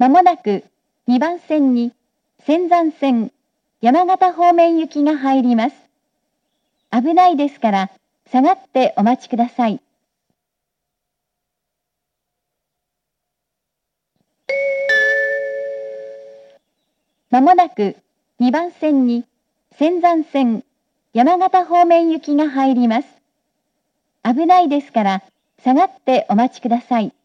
まもなく2番線に仙山線山形方面行きが入ります。危ないですから下がってお待ちください。まもなく2番線に仙山線山形方面行きが入ります。危ないですから下がってお待ちください。